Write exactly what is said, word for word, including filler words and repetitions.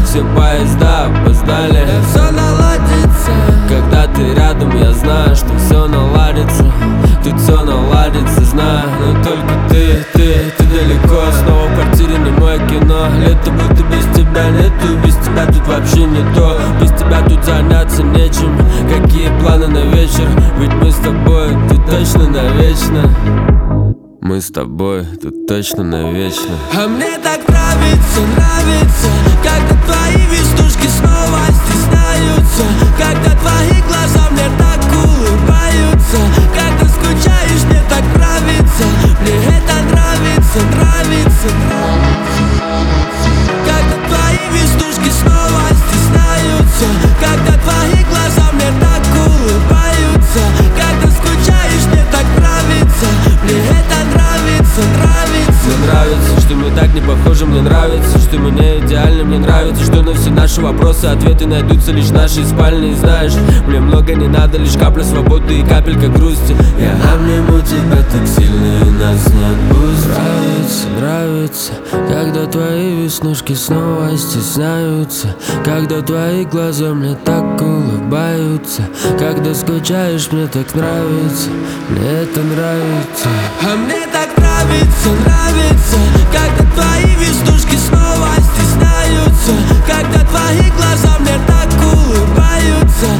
все поезда опоздали. Все наладится, когда ты рядом, я знаю, что все наладится. Тут все наладится, знаю, но только ты, ты, ты далеко. Снова в квартире не мое кино. Лето будто без тебя нету, без тебя тут вообще не то. Без тебя тут заняться нечем. Какие планы на вечер? Ведь мы с тобой тут точно навечно. Мы с тобой тут точно навечно. А мне так нравится, нравится, когда твои веснушки снова стесняются, когда твои глаза мне так улыбаются, когда скучаешь, мне так нравится, мне это нравится, нравится, нравится. Когда твои веснушки снова стесняются, когда твои глаза мне так улыбаются, когда скучаешь, мне так нравится, мне это нравится, нравится. Мне нравится, что мы так не похожи. Мне нравится, что мы не идеальны. Мне нравится, что на все наши вопросы ответы найдутся лишь в нашей спальне. И знаешь, мне много не надо, лишь капля свободы и капелька грусти. Я обниму тебя так сильно, и нас не отпустит. Нравится, нравится, когда твои веснушки снова стесняются, когда твои глаза мне так улыбаются, когда скучаешь, мне так нравится, мне это нравится. А мне так нравится, нравится, когда твои веснушки снова стесняются, когда твои глаза мне так улыбаются,